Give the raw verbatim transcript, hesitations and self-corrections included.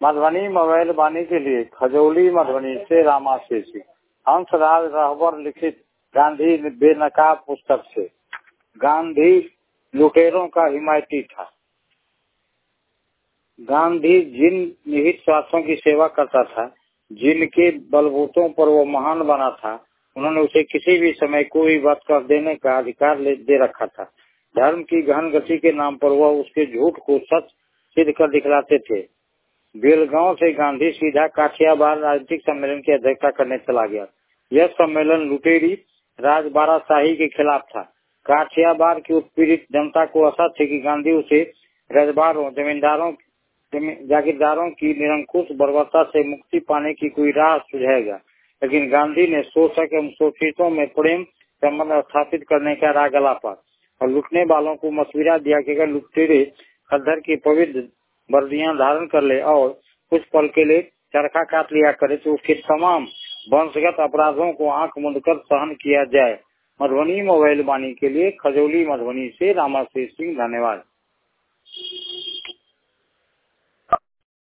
Madhubani mobile वाणी के लिए खजौली मधुबनी से रामाशेषी। हंसराज रहबर लिखित गांधी बेनकाब पुस्तक से। गांधी लुटेरों का हिमायती था। गांधी जिन निहित स्वार्थों की सेवा करता था, जिनके बलबूतों पर वो महान बना था, उन्होंने उसे किसी भी समय कोई बात कर देने का अधिकार दे रखा था। धर्म की गहन गति के नाम पर वह उसके झूठ को सच सिद्ध कर दिखलाते थे। बेलगांव से गांधी सीधा काठियावाड़ राजनीतिक सम्मेलन की अध्यक्षता करने चला गया। यह सम्मेलन लुटेरी राजबाराशाही के खिलाफ था। काठियावाड़ की उत्पीड़ित जनता को आशा थी कि गांधी उसे रजबारों, जमींदारों, जागीरदारों की निरंकुश बर्बरता से मुक्ति पाने की कोई राह सुझाएगा। लेकिन गांधी ने शोषक एवं शोषितों में प्रेम संबंध स्थापित करने का राह गलापा और लुटने वालों को मशविरा दिया कि अगर लुटेरे खद्दर की पवित्र वर्दियां धारण कर ले और कुछ पल के लिए चरखा काट लिया करे तो उसके तमाम वंशगत अपराधों को आंख मूंद कर सहन किया जाए। मधुबनी मोबाइल वाणी के लिए खजौली मधुबनी से रामाशेष सिंह। धन्यवाद।